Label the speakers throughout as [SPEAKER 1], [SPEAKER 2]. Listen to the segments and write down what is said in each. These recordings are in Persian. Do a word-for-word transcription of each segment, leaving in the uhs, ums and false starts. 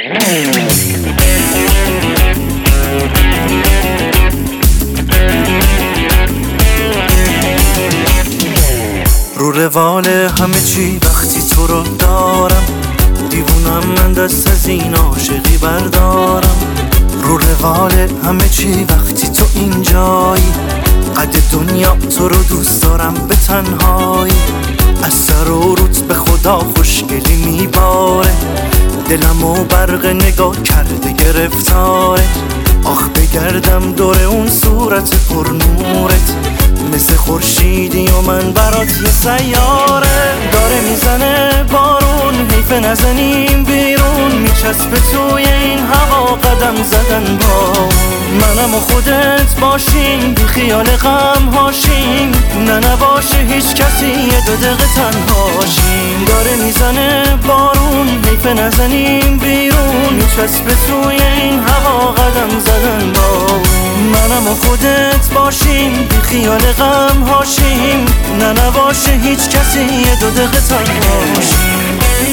[SPEAKER 1] رو روال همه چی وقتی تو رو دارم، دیوونم من دست از این عاشقی بردارم. رو روال همه چی وقتی تو اینجایی، قد دنیا تو رو دوست دارم به تنهایی. از سر و روت به خدا خوشگلی میباره، دلمو برق نگاه کرده گرفتاره. آخ بگردم دور اون صورت پر نورت، مثل خورشیدی و من برات یه سیاره. داره میزنه بارون، حیف نزنیم بیرون، میچسبه توی این هوا قدم زدن با منم و خودت باشیم، بی خیال غم هاشیم، نه نباشه هیچ کسی یه دو دقیقه تنهاشیم. داره میزنه بارون، حیف نزنیم بیرون، میچسبه توی این هوا قدم زدن با منم و خودت باشیم، بی خیال غم هاشیم، نه نباشه هیچ کسی یه دو دقیقه تنهاشیم.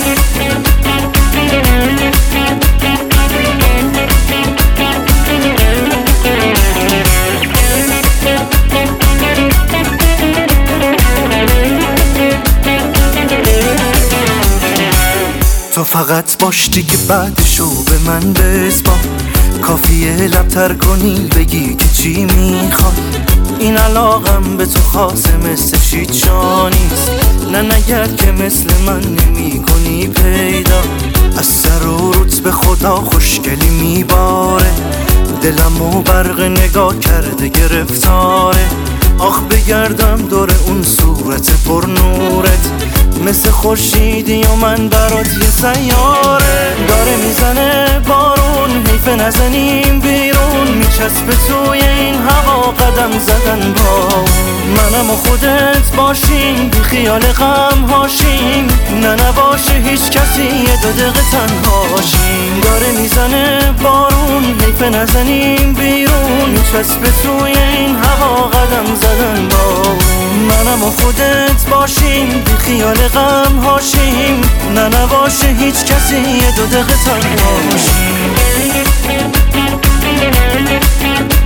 [SPEAKER 1] تو فقط باش دیگه بعدشو به من بسپار، کافیه لبتر کنی بگی که چی میخوای. این علاقم به تو خاصه مثل شیچا نیست، نه نگرد که مثل من نمی کنی پیدا. از سر و روت به خدا خوشگلی میباره، دلمو برق نگاه کرده گرفتاره. آخ بگردم دور اون صورت پر نورت، مثل خورشیدی و من برات یه سیاره. داره میزنه بارون، حیف نزنیم بیرون، میچسبه توی این هوا قدم زدن با منم و خودت باشیم، بی خیال غم هاشیم، نه نباشه هیچ کسی یه دو دقیقه تنهاشیم. داره میزنه بارون، حیف نزنیم بیرون، میچسبه توی این هوا قدم زدن با منم و خودت باشیم، بی خیال غم هاشیم، نه نباشه هیچ کسی یه دو دقیقه تنهاشیم.